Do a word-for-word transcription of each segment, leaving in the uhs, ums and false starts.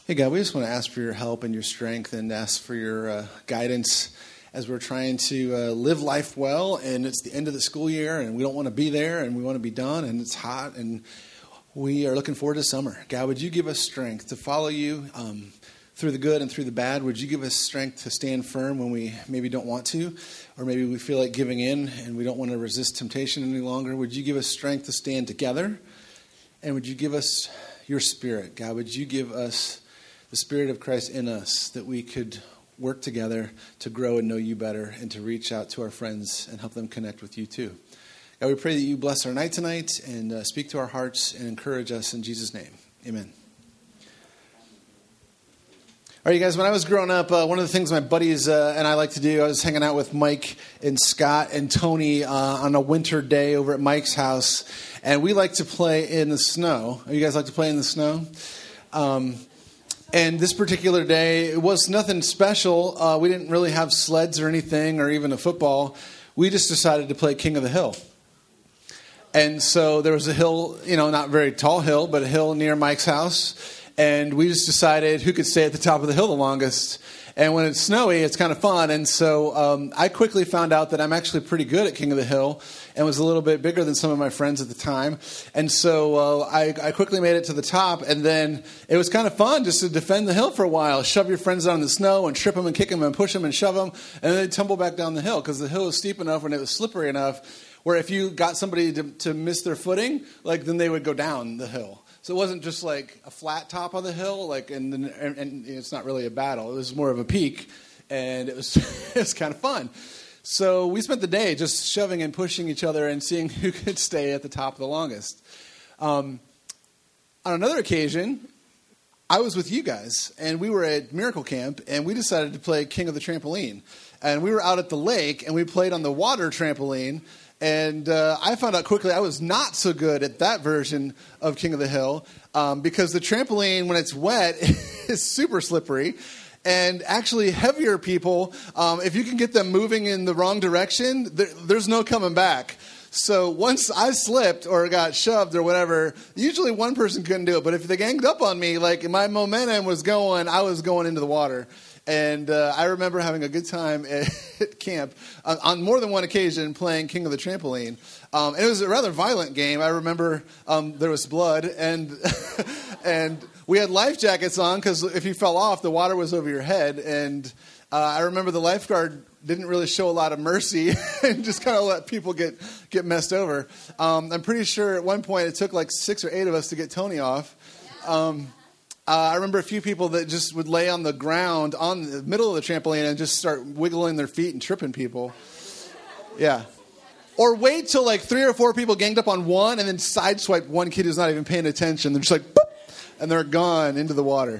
Hey, God, we just want to ask for your help and your strength and ask for your uh, guidance as we're trying to uh, live life well, and it's the end of the school year, and we don't want to be there, and we want to be done, and it's hot, and we are looking forward to summer. God, would you give us strength to follow you um, through the good and through the bad? Would you give us strength to stand firm when we maybe don't want to, or maybe we feel like giving in, and we don't want to resist temptation any longer? Would you give us strength to stand together, and would you give us your Spirit? God, would you give us the Spirit of Christ in us, that we could work together to grow and know you better and to reach out to our friends and help them connect with you too. God, we pray that you bless our night tonight and uh, speak to our hearts and encourage us in Jesus' name. Amen. All right, you guys, when I was growing up, uh, one of the things my buddies uh, and I like to do, I was hanging out with Mike and Scott and Tony uh, on a winter day over at Mike's house, and we like to play in the snow. You guys like to play in the snow? Um And this particular day, it was nothing special. Uh, we didn't really have sleds or anything or even a football. We just decided to play King of the Hill. And so there was a hill, you know, not very tall hill, but a hill near Mike's house. And we just decided who could stay at the top of the hill the longest. And when it's snowy, it's kind of fun. And so um, I quickly found out that I'm actually pretty good at King of the Hill and was a little bit bigger than some of my friends at the time. And so uh, I, I quickly made it to the top. And then it was kind of fun just to defend the hill for a while. Shove your friends down in the snow and trip them and kick them and push them and shove them. And then they'd tumble back down the hill because the hill was steep enough and it was slippery enough where if you got somebody to, to miss their footing, like then they would go down the hill. So it wasn't just like a flat top of the hill, like, and, and, and it's not really a battle. It was more of a peak, and it was it was kind of fun. So we spent the day just shoving and pushing each other and seeing who could stay at the top the longest. Um, on another occasion, I was with you guys, and we were at Miracle Camp, and we decided to play King of the Trampoline. And we were out at the lake, and we played on the water trampoline. And uh, I found out quickly I was not so good at that version of King of the Hill um, because the trampoline, when it's wet, is super slippery. And actually, heavier people, um, if you can get them moving in the wrong direction, there, there's no coming back. So once I slipped or got shoved or whatever, usually one person couldn't do it. But if they ganged up on me, like my momentum was going, I was going into the water. And uh, I remember having a good time at camp on, on more than one occasion playing King of the Trampoline. Um, and it was a rather violent game. I remember um, there was blood, and and we had life jackets on because if you fell off, the water was over your head. And uh, I remember the lifeguard didn't really show a lot of mercy and just kind of let people get, get messed over. Um, I'm pretty sure at one point it took like six or eight of us to get Tony off. Um Uh, I remember a few people that just would lay on the ground on the middle of the trampoline and just start wiggling their feet and tripping people. Yeah. Or wait till like three or four people ganged up on one and then sideswipe one kid who's not even paying attention. They're just like, boop, and they're gone into the water.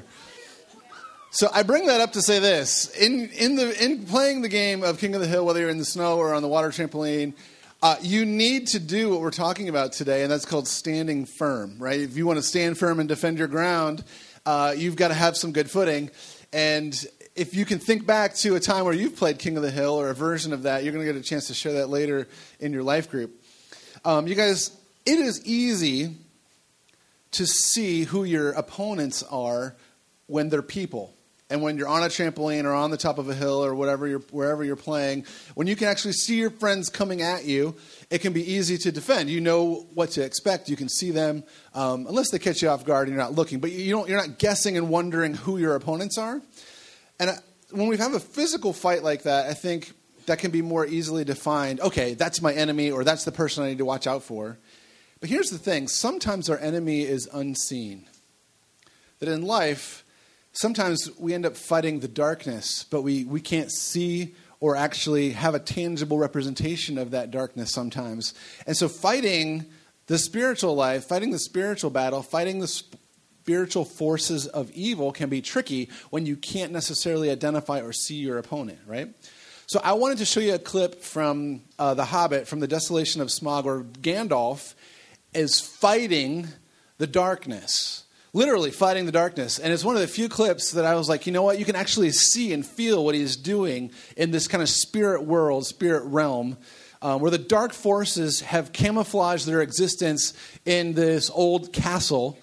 So I bring that up to say this. In in the in playing the game of King of the Hill, whether you're in the snow or on the water trampoline, Uh, you need to do what we're talking about today, and that's called standing firm, right? If you want to stand firm and defend your ground, uh, you've got to have some good footing. And if you can think back to a time where you've played King of the Hill or a version of that, you're going to get a chance to share that later in your life group. Um, you guys, it is easy to see who your opponents are when they're people. And when you're on a trampoline or on the top of a hill or whatever you're, wherever you're playing, when you can actually see your friends coming at you, it can be easy to defend. You know what to expect. You can see them, um, unless they catch you off guard and you're not looking. But you don't, you're not guessing and wondering who your opponents are. And when we have a physical fight like that, I think that can be more easily defined. Okay, that's my enemy, or that's the person I need to watch out for. But here's the thing. Sometimes our enemy is unseen. That in life, sometimes we end up fighting the darkness, but we, we can't see or actually have a tangible representation of that darkness sometimes. And so fighting the spiritual life, fighting the spiritual battle, fighting the spiritual forces of evil can be tricky when you can't necessarily identify or see your opponent, right? So I wanted to show you a clip from uh, The Hobbit, from the Desolation of Smaug, where Gandalf is fighting the darkness. Literally fighting the darkness. And it's one of the few clips that I was like, you know what? You can actually see and feel what he's doing in this kind of spirit world, spirit realm, um, where the dark forces have camouflaged their existence in this old castle.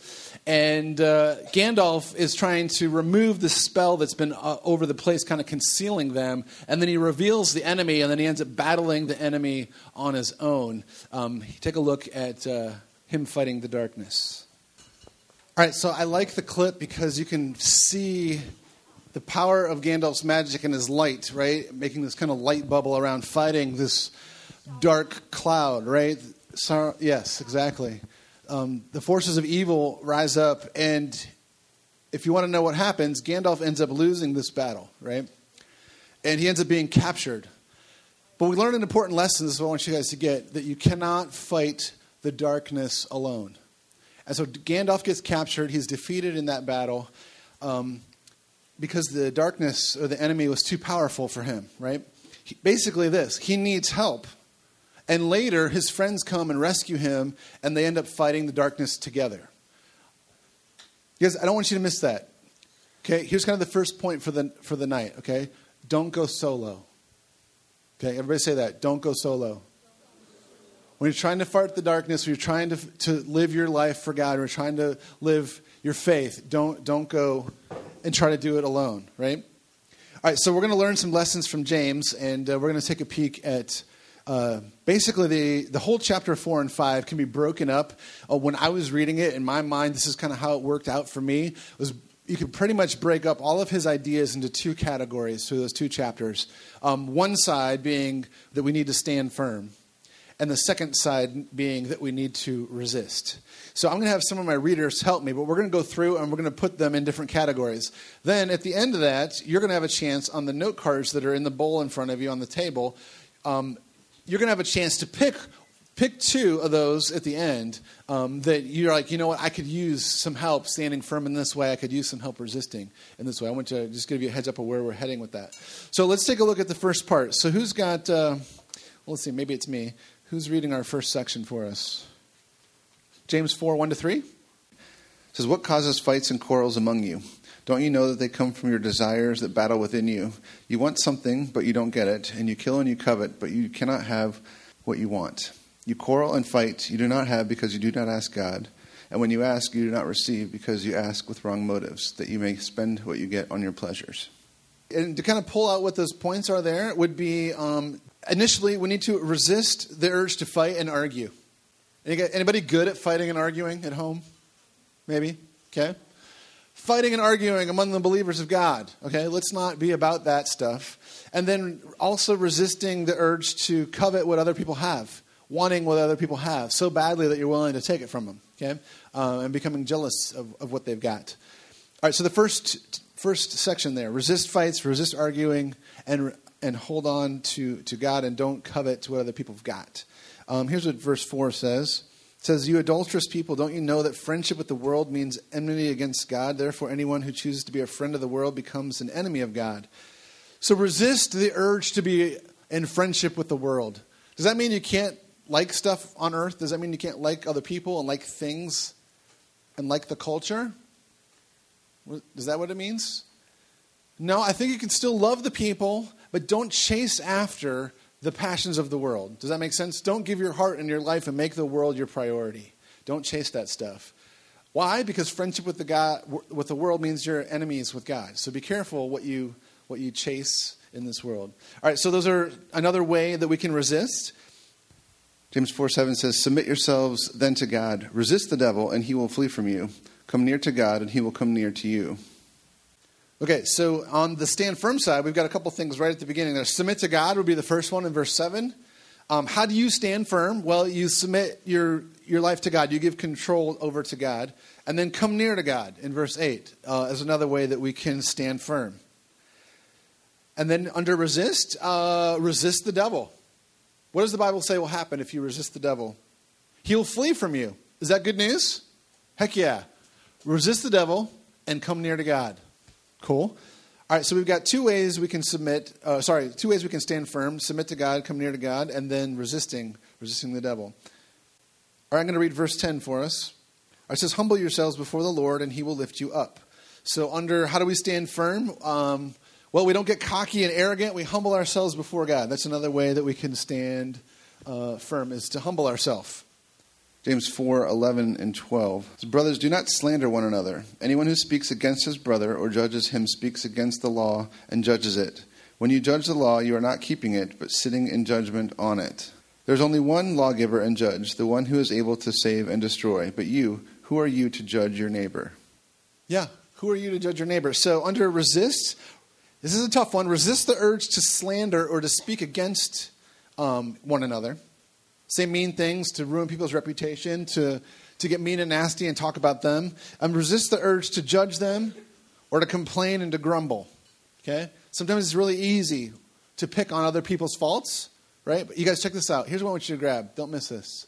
And uh, Gandalf is trying to remove the spell that's been uh, over the place, kind of concealing them. And then he reveals the enemy, and then he ends up battling the enemy on his own. Um, take a look at uh, him fighting the darkness. All right, so I like the clip because you can see the power of Gandalf's magic and his light, right? Making this kind of light bubble around, fighting this dark cloud, right? So, yes, exactly. Um, the forces of evil rise up, and if you want to know what happens, Gandalf ends up losing this battle, right? And he ends up being captured. But we learned an important lesson, this is what I want you guys to get, that you cannot fight the darkness alone. And so Gandalf gets captured. He's defeated in that battle um, because the darkness or the enemy was too powerful for him, right? He, basically this, he needs help. And later, his friends come and rescue him, and they end up fighting the darkness together. Because I don't want you to miss that. Okay, here's kind of the first point for the for the night, okay? Don't go solo. Okay, everybody say that. Don't go solo. When you're trying to fight the darkness, when you're trying to to live your life for God, or trying to live your faith, don't don't go and try to do it alone, right? All right, so we're going to learn some lessons from James, and uh, we're going to take a peek at uh, basically the, the whole chapter four and five can be broken up. Uh, when I was reading it, in my mind, this is kind of how it worked out for me, was you could pretty much break up all of his ideas into two categories through those two chapters. Um, one side being that we need to stand firm, and the second side being that we need to resist. So I'm going to have some of my readers help me, but we're going to go through and we're going to put them in different categories. Then at the end of that, you're going to have a chance on the note cards that are in the bowl in front of you on the table. Um, you're going to have a chance to pick pick two of those at the end um, that you're like, you know what, I could use some help standing firm in this way. I could use some help resisting in this way. I want to just give you a heads up of where we're heading with that. So let's take a look at the first part. So who's got, uh, well, let's see, maybe it's me. Who's reading our first section for us? James four, one to three. It says, what causes fights and quarrels among you? Don't you know that they come from your desires that battle within you? You want something, but you don't get it, and you kill and you covet, but you cannot have what you want. You quarrel and fight, you do not have because you do not ask God. And when you ask, you do not receive because you ask with wrong motives, that you may spend what you get on your pleasures. And to kind of pull out what those points are there would be, um, initially, we need to resist the urge to fight and argue. Anybody good at fighting and arguing at home? Maybe? Okay. Fighting and arguing among the believers of God. Okay, let's not be about that stuff. And then also resisting the urge to covet what other people have. Wanting what other people have so badly that you're willing to take it from them. Okay, uh, and becoming jealous of, of what they've got. All right, so the first first section there. Resist fights, resist arguing, and and hold on to, to God and don't covet what other people have got. Um, here's what verse four says. It says, you adulterous people, don't you know that friendship with the world means enmity against God? Therefore, anyone who chooses to be a friend of the world becomes an enemy of God. So resist the urge to be in friendship with the world. Does that mean you can't like stuff on earth? Does that mean you can't like other people and like things and like the culture? Is that what it means? No, I think you can still love the people, but don't chase after the passions of the world. Does that make sense? Don't give your heart and your life and make the world your priority. Don't chase that stuff. Why? Because friendship with the God, with the world means you're enemies with God. So be careful what you what you chase in this world. All right, so those are another way that we can resist. James four seven says, submit yourselves then to God. Resist the devil, and he will flee from you. Come near to God, and he will come near to you. Okay, so on the stand firm side, we've got a couple things right at the beginning there. Submit to God would be the first one in verse seven. Um, how do you stand firm? Well, you submit your, your life to God. You give control over to God. And then come near to God in verse eight uh, is another way that we can stand firm. And then under resist, uh, resist the devil. What does the Bible say will happen if you resist the devil? He'll flee from you. Is that good news? Heck yeah. Resist the devil and come near to God. Cool. All right, so we've got two ways we can submit, uh, sorry, two ways we can stand firm, submit to God, come near to God, and then resisting, resisting the devil. All right, I'm going to read verse ten for us. It says, humble yourselves before the Lord, and he will lift you up. So under, how do we stand firm? Um, well, we don't get cocky and arrogant. We humble ourselves before God. That's another way that we can stand uh, firm, is to humble ourselves. James four, eleven and twelve. So, brothers, do not slander one another. Anyone who speaks against his brother or judges him speaks against the law and judges it. When you judge the law, you are not keeping it, but sitting in judgment on it. There is only one lawgiver and judge, the one who is able to save and destroy. But you, who are you to judge your neighbor? Yeah, who are you to judge your neighbor? So under resist, this is a tough one. Resist the urge to slander or to speak against um, one another. Say mean things to ruin people's reputation, to, to get mean and nasty and talk about them. And resist the urge to judge them or to complain and to grumble. Okay? Sometimes it's really easy to pick on other people's faults, right? But you guys check this out. Here's what I want you to grab. Don't miss this.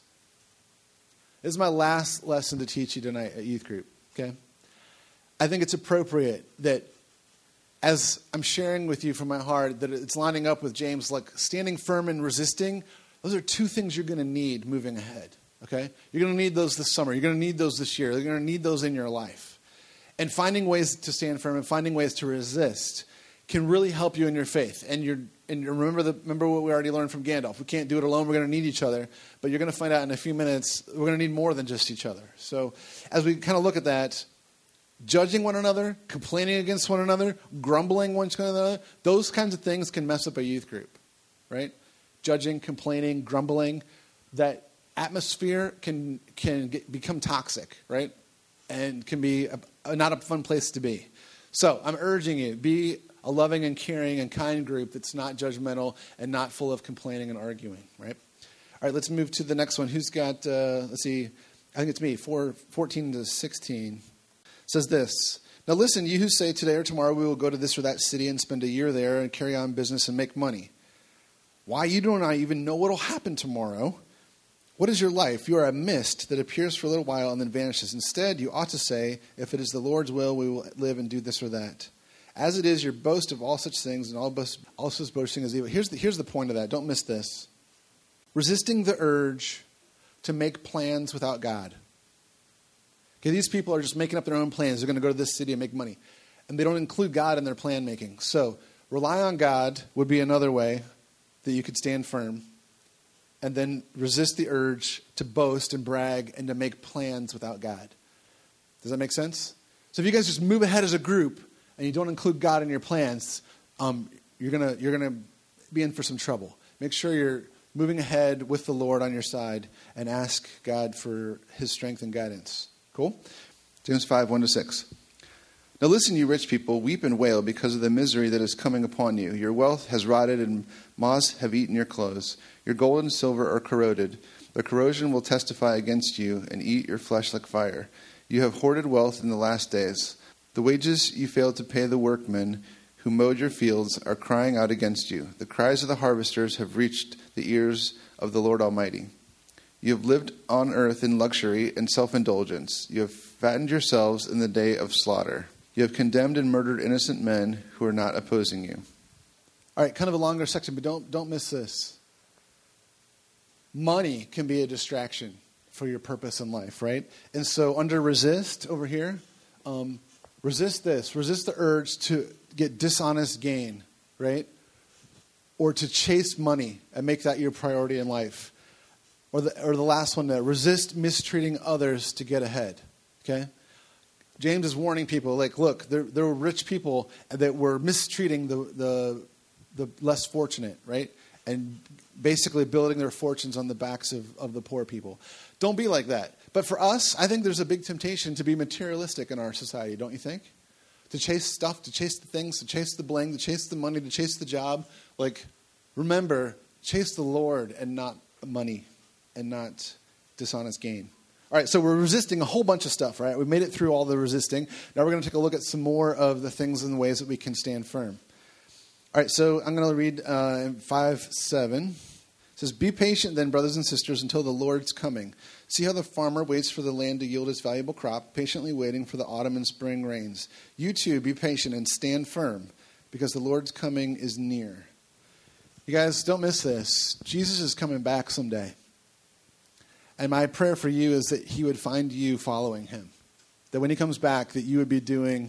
This is my last lesson to teach you tonight at youth group. Okay? I think it's appropriate that as I'm sharing with you from my heart, that it's lining up with James, like standing firm and resisting. Those are two things you're going to need moving ahead, okay? You're going to need those this summer. You're going to need those this year. You're going to need those in your life. And finding ways to stand firm and finding ways to resist can really help you in your faith. And you're and remember the remember what we already learned from Gandalf. We can't do it alone. We're going to need each other. But you're going to find out in a few minutes we're going to need more than just each other. So as we kind of look at that, judging one another, complaining against one another, grumbling one another, those kinds of things can mess up a youth group, right? Judging, complaining, grumbling, that atmosphere can can get, become toxic, right? And can be a, a, not a fun place to be. So I'm urging you, be a loving and caring and kind group that's not judgmental and not full of complaining and arguing, right? All right, let's move to the next one. Who's got, uh, let's see, I think it's me, four, fourteen to sixteen. It says this. Now listen, you who say today or tomorrow we will go to this or that city and spend a year there and carry on business and make money. Why, you do not even know what will happen tomorrow. What is your life? You are a mist that appears for a little while and then vanishes. Instead, you ought to say, if it is the Lord's will, we will live and do this or that. As it is, your boast of all such things and all boast, also boasting is evil. Here's the, here's the point of that. Don't miss this. Resisting the urge to make plans without God. Okay, these people are just making up their own plans. They're going to go to this city and make money. And they don't include God in their plan making. So rely on God would be another way that you could stand firm, and then resist the urge to boast and brag and to make plans without God. Does that make sense? So if you guys just move ahead as a group and you don't include God in your plans, um, you're gonna you're gonna be in for some trouble. Make sure you're moving ahead with the Lord on your side and ask God for His strength and guidance. Cool? James five, one to six. Now listen, you rich people, weep and wail because of the misery that is coming upon you. Your wealth has rotted and moths have eaten your clothes. Your gold and silver are corroded. The corrosion will testify against you and eat your flesh like fire. You have hoarded wealth in the last days. The wages you failed to pay the workmen who mowed your fields are crying out against you. The cries of the harvesters have reached the ears of the Lord Almighty. You have lived on earth in luxury and self-indulgence. You have fattened yourselves in the day of slaughter. You have condemned and murdered innocent men who are not opposing you. All right, kind of a longer section, but don't don't miss this. Money can be a distraction for your purpose in life, right? And so under resist over here, um, resist this. Resist the urge to get dishonest gain, right? Or to chase money and make that your priority in life. Or the, or the last one there, resist mistreating others to get ahead, okay? James is warning people, like, look, there, there were rich people that were mistreating the, the the less fortunate, right? And basically building their fortunes on the backs of, of the poor people. Don't be like that. But for us, I think there's a big temptation to be materialistic in our society, don't you think? To chase stuff, to chase the things, to chase the bling, to chase the money, to chase the job. Like, remember, chase the Lord and not money and not dishonest gain. All right, so we're resisting a whole bunch of stuff, right? We've made it through all the resisting. Now we're going to take a look at some more of the things and the ways that we can stand firm. All right, so I'm going to read uh, five seven. It says, be patient then, brothers and sisters, until the Lord's coming. See how the farmer waits for the land to yield its valuable crop, patiently waiting for the autumn and spring rains. You too, be patient and stand firm, because the Lord's coming is near. You guys, don't miss this. Jesus is coming back someday. And my prayer for you is that he would find you following him. That when he comes back, that you would be doing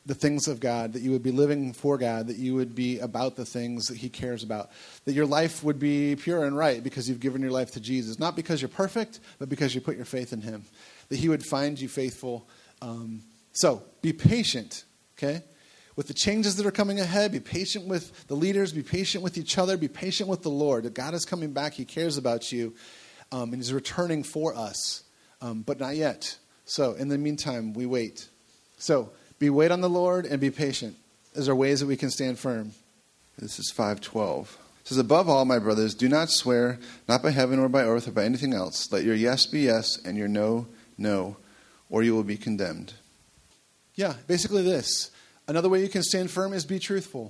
the things of God, that you would be living for God, that you would be about the things that he cares about, that your life would be pure and right because you've given your life to Jesus, not because you're perfect, but because you put your faith in him, that he would find you faithful. Um, so be patient, okay, with the changes that are coming ahead. Be patient with the leaders. Be patient with each other. Be patient with the Lord, that God is coming back. He cares about you, um, and he's returning for us, um, but not yet. So in the meantime, we wait. So be wait on the Lord and be patient. Those are ways that we can stand firm. This is five twelve. It says, above all, my brothers, do not swear, not by heaven or by earth or by anything else. Let your yes be yes and your no, no, or you will be condemned. Yeah, basically this. Another way you can stand firm is be truthful.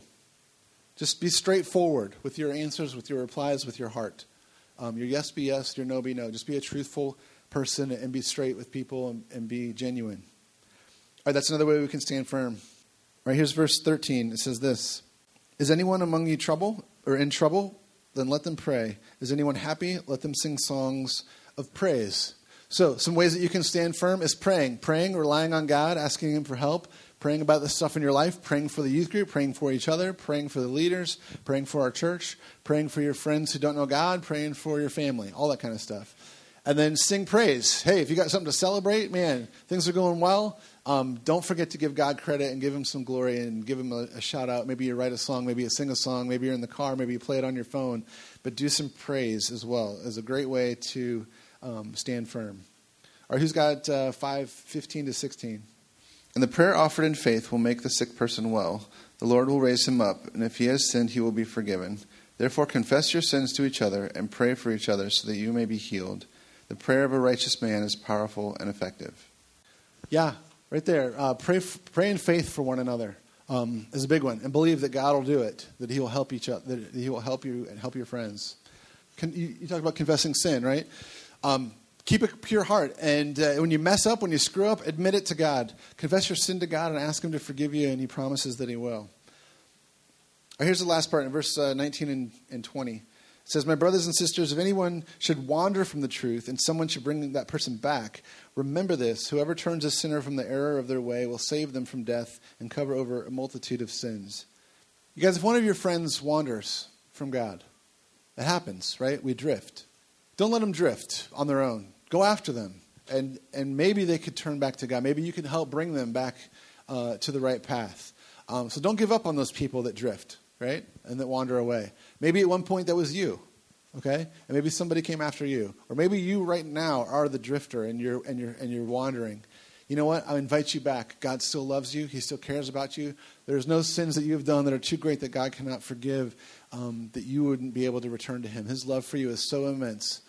Just be straightforward with your answers, with your replies, with your heart. Um, your yes be yes, your no be no. Just be a truthful person and be straight with people and, and be genuine. All right, that's another way we can stand firm. All right, here's verse thirteen. It says this. Is anyone among you trouble or in trouble? Then let them pray. Is anyone happy? Let them sing songs of praise. So some ways that you can stand firm is praying. Praying, relying on God, asking him for help, praying about the stuff in your life, praying for the youth group, praying for each other, praying for the leaders, praying for our church, praying for your friends who don't know God, praying for your family, all that kind of stuff. And then sing praise. Hey, if you got something to celebrate, man, things are going well. Um, don't forget to give God credit and give him some glory and give him a, a shout out. Maybe you write a song, maybe you sing a song, maybe you're in the car, maybe you play it on your phone. But do some praise as well as a great way to um, stand firm. All right, who's got uh, five fifteen to sixteen? And the prayer offered in faith will make the sick person well. The Lord will raise him up, and if he has sinned, he will be forgiven. Therefore confess your sins to each other and pray for each other so that you may be healed. The prayer of a righteous man is powerful and effective. Yeah, right there. Uh, pray, pray in faith for one another um, is a big one, and believe that God will do it. That He will help each other. That He will help you and help your friends. Can, you, you talk about confessing sin, right? Um, keep a pure heart, and uh, when you mess up, when you screw up, admit it to God. Confess your sin to God and ask Him to forgive you, and He promises that He will. All right, here's the last part in verse uh, nineteen and, and twenty. It says, my brothers and sisters, if anyone should wander from the truth and someone should bring that person back, remember this, whoever turns a sinner from the error of their way will save them from death and cover over a multitude of sins. You guys, if one of your friends wanders from God, it happens, right? We drift. Don't let them drift on their own. Go after them. And and maybe they could turn back to God. Maybe you can help bring them back uh, to the right path. Um, so don't give up on those people that drift, right? And that wander away. Maybe at one point that was you, okay? And maybe somebody came after you. Or maybe you right now are the drifter and you're and you're and you're wandering. You know what? I invite you back. God still loves you. He still cares about you. There's no sins that you have done that are too great that God cannot forgive, um, that you wouldn't be able to return to Him. His love for you is so immense.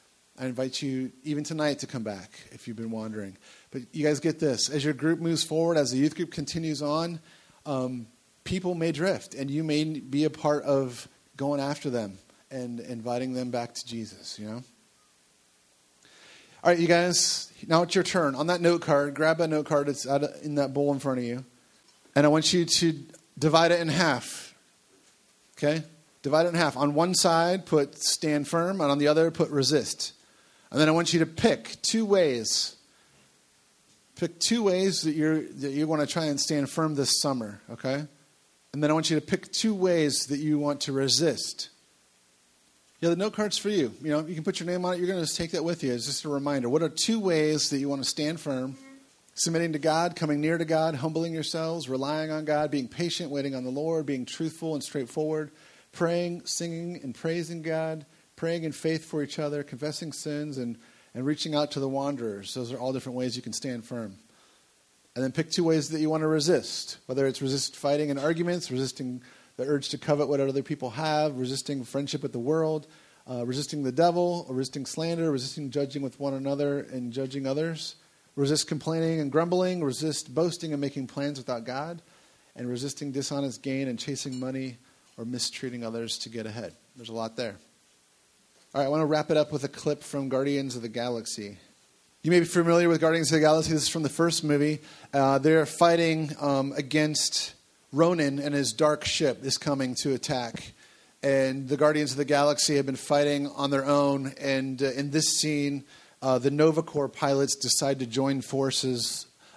I invite you even tonight to come back if you've been wandering. But you guys get this. As your group moves forward, as the youth group continues on, um, people may drift, and you may be a part of going after them and inviting them back to Jesus, you know? All right, you guys, now it's your turn. On that note card, grab a note card that's out of, in that bowl in front of you, and I want you to divide it in half, okay? Divide it in half. On one side, put stand firm, and on the other, put resist. And then I want you to pick two ways. Pick two ways that you're that you want to try and stand firm this summer, okay? And then I want you to pick two ways that you want to resist. Yeah, the note card's for you. You know, you can put your name on it. You're going to just take that with you. It's just a reminder. What are two ways that you want to stand firm? Submitting to God, coming near to God, humbling yourselves, relying on God, being patient, waiting on the Lord, being truthful and straightforward, praying, singing, and praising God, praying in faith for each other, confessing sins, and, and reaching out to the wanderers. Those are all different ways you can stand firm. And then pick two ways that you want to resist, whether it's resist fighting and arguments, resisting the urge to covet what other people have, resisting friendship with the world, uh, resisting the devil, or resisting slander, resisting judging with one another and judging others, resist complaining and grumbling, resist boasting and making plans without God, and resisting dishonest gain and chasing money or mistreating others to get ahead. There's a lot there. All right, I want to wrap it up with a clip from Guardians of the Galaxy. You may be familiar with Guardians of the Galaxy. This is from the first movie. Uh, they're fighting um, against Ronan, and his dark ship is coming to attack. And the Guardians of the Galaxy have been fighting on their own. And uh, in this scene, uh, the Nova Corps pilots decide to join forces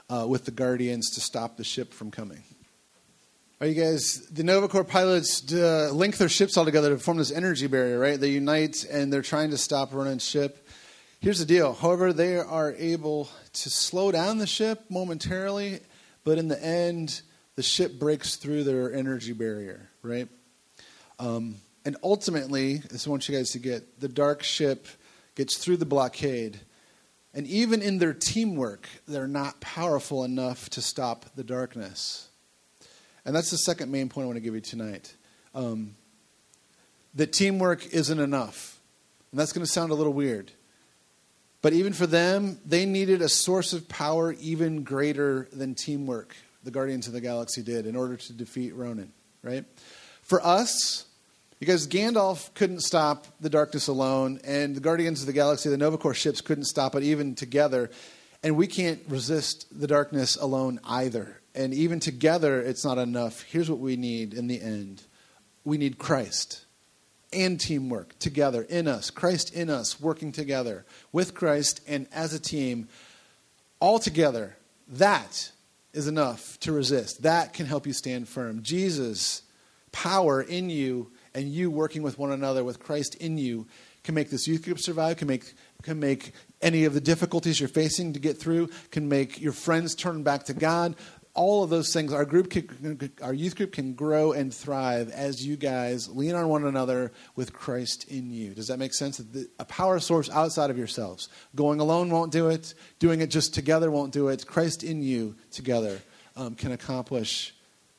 uh, with the Guardians to stop the ship from coming. Are you guys, the Nova Corps pilots uh, link their ships all together to form this energy barrier, right? They unite and they're trying to stop Ronan's ship. Here's the deal. However, they are able to slow down the ship momentarily, but in the end, the ship breaks through their energy barrier, right? Um, and ultimately, this I want you guys to get, the dark ship gets through the blockade. And even in their teamwork, they're not powerful enough to stop the darkness. And that's the second main point I want to give you tonight. Um, that teamwork isn't enough. And that's going to sound a little weird. But even for them, they needed a source of power even greater than teamwork, the Guardians of the Galaxy did, in order to defeat Ronan, right? For us, because Gandalf couldn't stop the darkness alone, and the Guardians of the Galaxy, the Nova Corps ships, couldn't stop it even together, and we can't resist the darkness alone either. And even together, it's not enough. Here's what we need in the end. We need Christ and teamwork together in us. Christ in us, working together with Christ and as a team, all together. That is enough to resist. That can help you stand firm. Jesus' power in you and you working with one another with Christ in you can make this youth group survive, can make can make any of the difficulties you're facing to get through, can make your friends turn back to God. All of those things, our group, can, our youth group can grow and thrive as you guys lean on one another with Christ in you. Does that make sense? A power source outside of yourselves. Going alone won't do it. Doing it just together won't do it. Christ in you together um, can accomplish,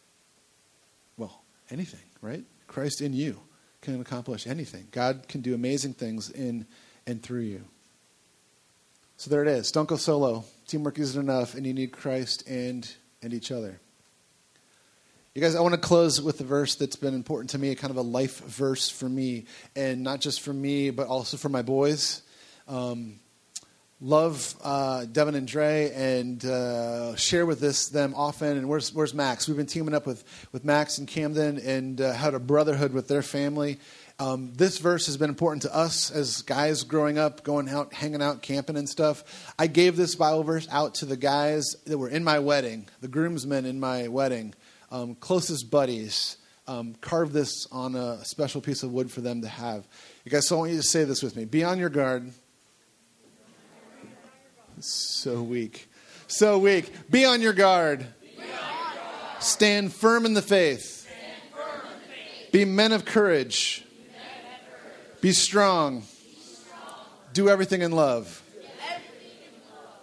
well, anything, right? Christ in you can accomplish anything. God can do amazing things in and through you. So there it is. Don't go solo. Teamwork isn't enough, and you need Christ and and each other. You guys, I want to close with a verse that's been important to me, kind of a life verse for me, and not just for me, but also for my boys. Um, love uh, Devin and Dre, and uh, share with this them often. And where's where's Max? We've been teaming up with, with Max and Camden, and uh, had a brotherhood with their family. Um, this verse has been important to us as guys growing up, going out, hanging out, camping and stuff. I gave this Bible verse out to the guys that were in my wedding, the groomsmen in my wedding, um, closest buddies. Um, carved this on a special piece of wood for them to have. You guys, so I want you to say this with me. Be on your guard. So weak. So weak. Be on your guard. Be on your guard. Stand firm in the faith. Stand firm in the faith. Be men of courage. Be strong. Be strong. Do everything in love. Everything in love.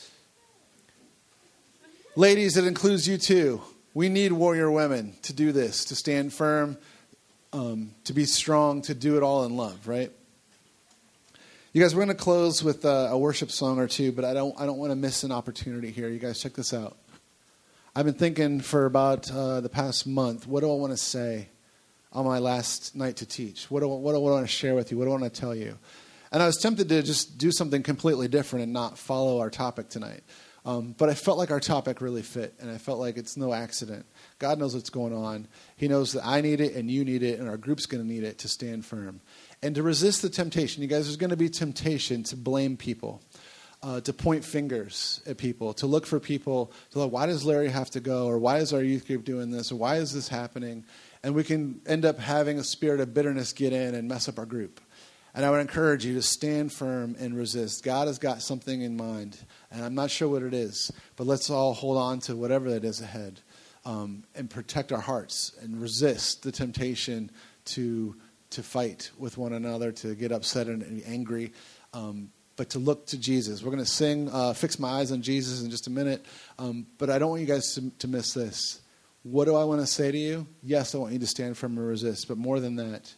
Ladies, it includes you too. We need warrior women to do this, to stand firm, um, to be strong, to do it all in love, right? You guys, we're going to close with a, a worship song or two, but I don't I don't want to miss an opportunity here. You guys, check this out. I've been thinking for about uh, the past month, what do I want to say on my last night to teach? What do, what do I want to share with you? What do I want to tell you? And I was tempted to just do something completely different and not follow our topic tonight. Um, but I felt like our topic really fit, and I felt like it's no accident. God knows what's going on. He knows that I need it, and you need it, and our group's going to need it to stand firm. And to resist the temptation. You guys, there's going to be temptation to blame people, uh, to point fingers at people, to look for people, to like, why does Larry have to go? Or why is our youth group doing this? Or why is this happening? And we can end up having a spirit of bitterness get in and mess up our group. And I would encourage you to stand firm and resist. God has got something in mind, and I'm not sure what it is, but let's all hold on to whatever that is ahead, um, and protect our hearts and resist the temptation to to fight with one another, to get upset and be angry, um, but to look to Jesus. We're going to sing uh, Fix My Eyes on Jesus in just a minute, um, but I don't want you guys to, to miss this. What do I want to say to you? Yes, I want you to stand firm and resist. But more than that,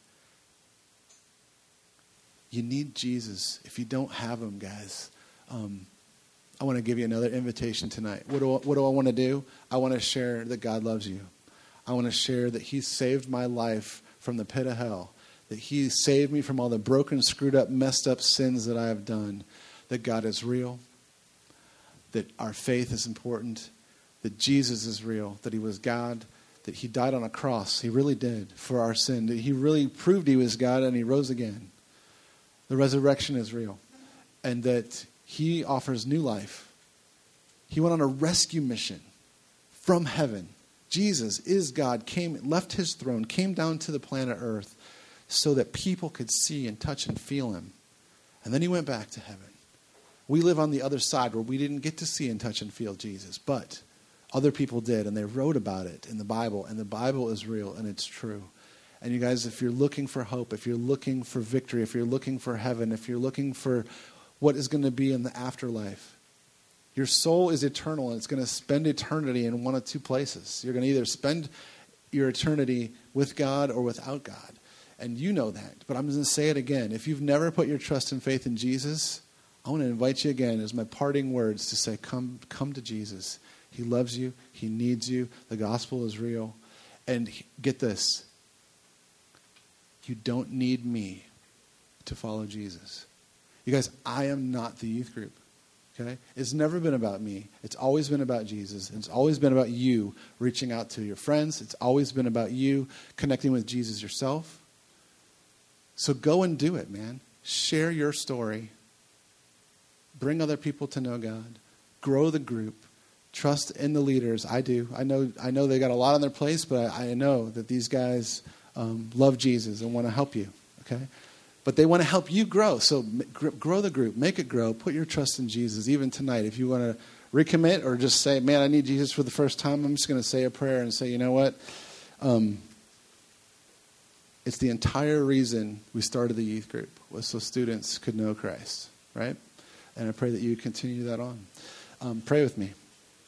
you need Jesus. If you don't have him, guys, um, I want to give you another invitation tonight. What do I, what do I want to do? I want to share that God loves you. I want to share that he saved my life from the pit of hell, that he saved me from all the broken, screwed up, messed up sins that I have done, that God is real, that our faith is important, that Jesus is real, that he was God, that he died on a cross. He really did for our sin. That he really proved he was God and he rose again. The resurrection is real. And that he offers new life. He went on a rescue mission from heaven. Jesus is God, came, left his throne, came down to the planet Earth so that people could see and touch and feel him. And then he went back to heaven. We live on the other side where we didn't get to see and touch and feel Jesus, but other people did, and they wrote about it in the Bible, and the Bible is real, and it's true. And you guys, if you're looking for hope, if you're looking for victory, if you're looking for heaven, if you're looking for what is going to be in the afterlife, your soul is eternal, and it's going to spend eternity in one of two places. You're going to either spend your eternity with God or without God. And you know that. But I'm going to say it again. If you've never put your trust and faith in Jesus, I want to invite you again as my parting words to say, come, come to Jesus. He loves you. He needs you. The gospel is real. And he, get this. You don't need me to follow Jesus. You guys, I am not the youth group. Okay? It's never been about me. It's always been about Jesus. It's always been about you reaching out to your friends. It's always been about you connecting with Jesus yourself. So go and do it, man. Share your story. Bring other people to know God. Grow the group. Trust in the leaders. I do. I know I know they got a lot on their place, but I, I know that these guys um, love Jesus and want to help you. Okay? But they want to help you grow. So grow the group. Make it grow. Put your trust in Jesus. Even tonight, if you want to recommit or just say, man, I need Jesus for the first time, I'm just going to say a prayer and say, you know what? Um, it's the entire reason we started the youth group was so students could know Christ, right? And I pray that you continue that on. Um, pray with me.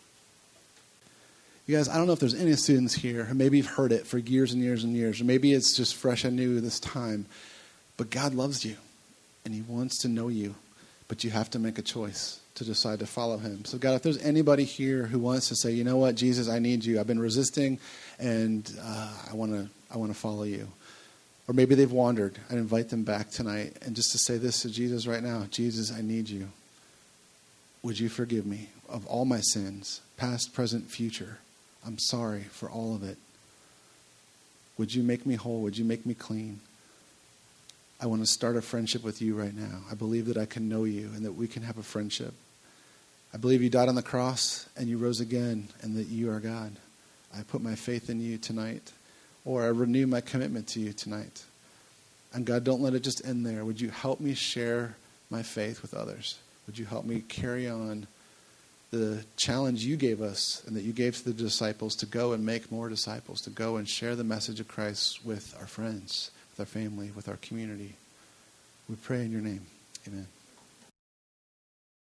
You guys, I don't know if there's any students here who maybe you've heard it for years and years and years, or maybe it's just fresh and new this time. But God loves you, and he wants to know you, but you have to make a choice to decide to follow him. So God, if there's anybody here who wants to say, you know what, Jesus, I need you. I've been resisting, and uh, I want to I want to follow you. Or maybe they've wandered. I invite them back tonight, and just to say this to Jesus right now, Jesus, I need you. Would you forgive me of all my sins, past, present, future? I'm sorry for all of it. Would you make me whole? Would you make me clean? I want to start a friendship with you right now. I believe that I can know you and that we can have a friendship. I believe you died on the cross and you rose again and that you are God. I put my faith in you tonight, or I renew my commitment to you tonight. And God, don't let it just end there. Would you help me share my faith with others? Would you help me carry on the challenge you gave us and that you gave to the disciples to go and make more disciples, to go and share the message of Christ with our friends, with our family, with our community. We pray in your name. Amen.